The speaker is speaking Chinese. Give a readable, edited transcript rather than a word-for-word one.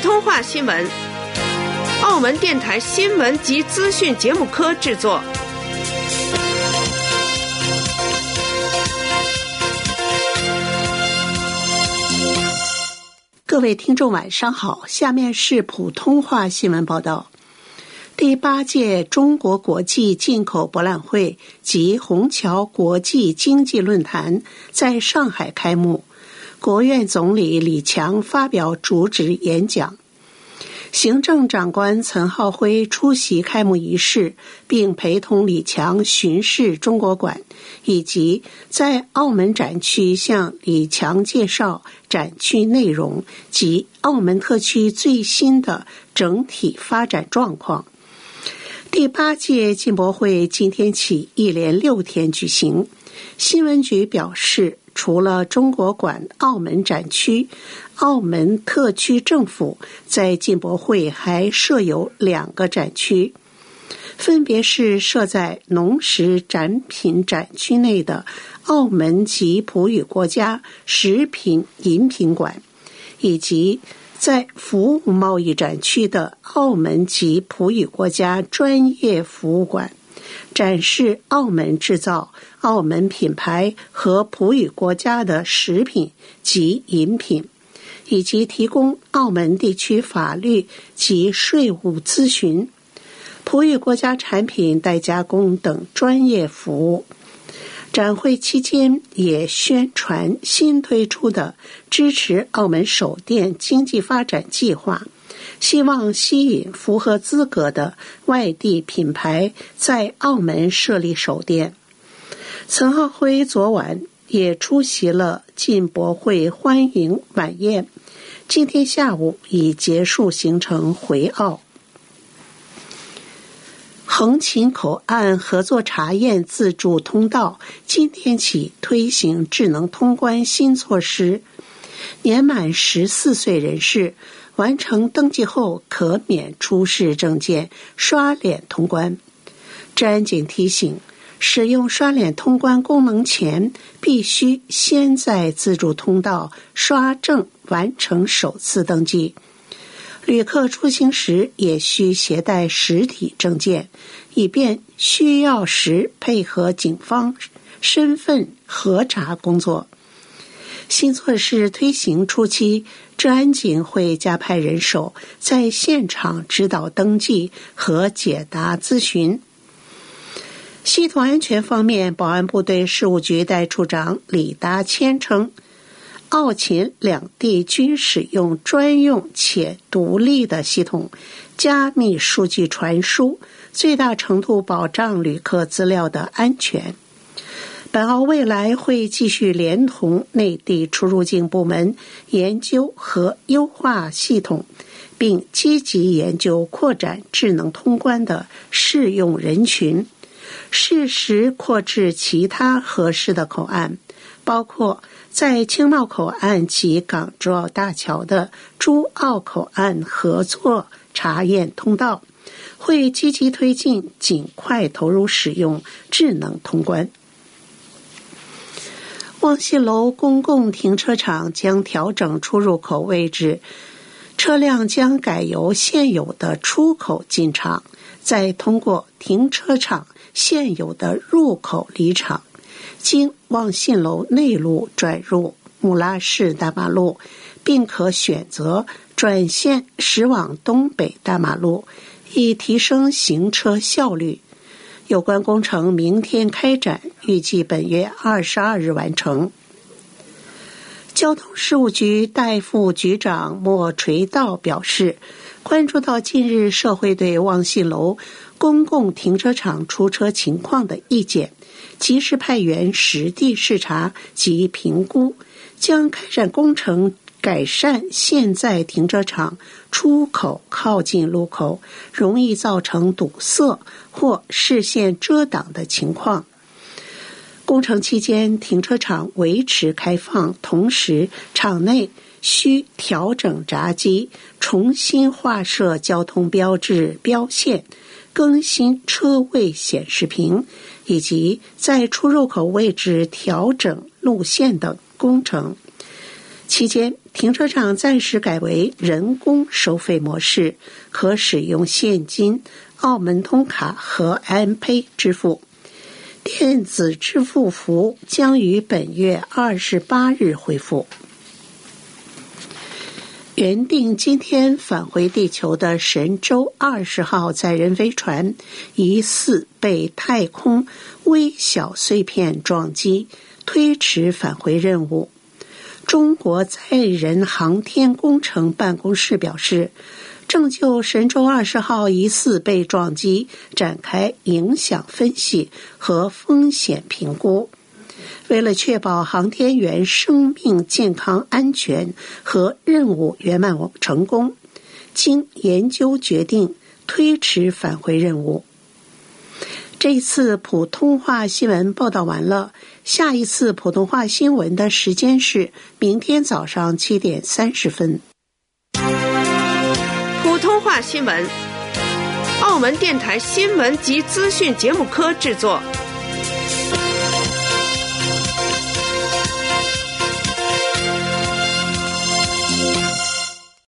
通话新闻，澳门电台新闻及资讯节目科制作。 各位听众晚上好，下面是普通话新闻报道。第8届中国国际进口博览会及虹桥国际经济论坛在上海开幕，国务院总理李强发表主旨演讲。行政长官岑浩辉出席开幕仪式，并陪同李强巡视中国馆，以及在澳门展区向李强介绍展区内容及澳门特区最新的整体发展状况。第8届进博会今天起一连6天举行。新闻局表示，除了中国馆澳门展区，澳门特区政府在进博会还设有2个展区，分别是设在农食展品展区内的澳门及葡语国家食品饮品馆，以及在服务贸易展区的澳门及葡语国家专业服务馆，展示澳门制造、澳门品牌和葡语国家的食品及饮品，以及提供澳门地区法律及税务咨询、葡语国家产品代加工等专业服务。展会期间也宣传新推出的支持澳门首店经济发展计划，希望吸引符合资格的外地品牌在澳门设立首店。岑浩辉昨晚也出席了进博会欢迎晚宴，今天下午已结束行程回澳。横琴口岸合作查验自助通道今天起推行智能通关新措施，年满14岁人士完成登记后可免出示证件刷脸通关。治安警提醒，使用刷脸通关功能前，必须先在自助通道刷证完成首次登记。旅客出行时也需携带实体证件，以便需要时配合警方身份核查工作。新措施推行初期，治安警会加派人手在现场指导登记和解答咨询。系统安全方面，保安部队事务局代处长李达谦称，澳秦两地均使用专用且独立的系统，加密数据传输，最大程度保障旅客资料的安全。本澳未来会继续连同内地出入境部门研究和优化系统，并积极研究扩展智能通关的适用人群，适时扩至其他合适的口岸，包括在青茂口岸及港珠澳大桥的珠澳口岸合作查验通道，会积极推进，尽快投入使用智能通关。望信楼公共停车场将调整出入口位置，车辆将改由现有的出口进场，再通过停车场现有的入口离场，经望信楼内路转入穆拉市大马路，并可选择转线驶往东北大马路，以提升行车效率。有关工程明天开展，预计本月22日完成。交通事务局代副局长莫垂道表示，关注到近日社会对望信楼公共停车场出车情况的意见，及时派员实地视察及评估，将开展工程改善现在停车场出口靠近路口容易造成堵塞或视线遮挡的情况。工程期间，停车场维持开放，同时场内需调整闸机，重新画设交通标志标线，更新车位显示屏，以及在出入口位置调整路线等工程。期间， 停车场暂时改为人工收费模式，可使用现金、澳门通卡和 M-Pay 支付。电子支付服务将于本月28日恢复。原定今天返回地球的神舟20号载人飞船疑似被太空微小碎片撞击，推迟返回任务。中国载人航天工程办公室表示，正就神舟20号疑似被撞击展开影响分析和风险评估。为了确保航天员生命健康安全和任务圆满成功，经研究决定推迟返回任务。这次普通话新闻报道完了，下一次普通话新闻的时间是明天早上7点30分。 普通话新闻，澳门电台新闻及资讯节目科制作。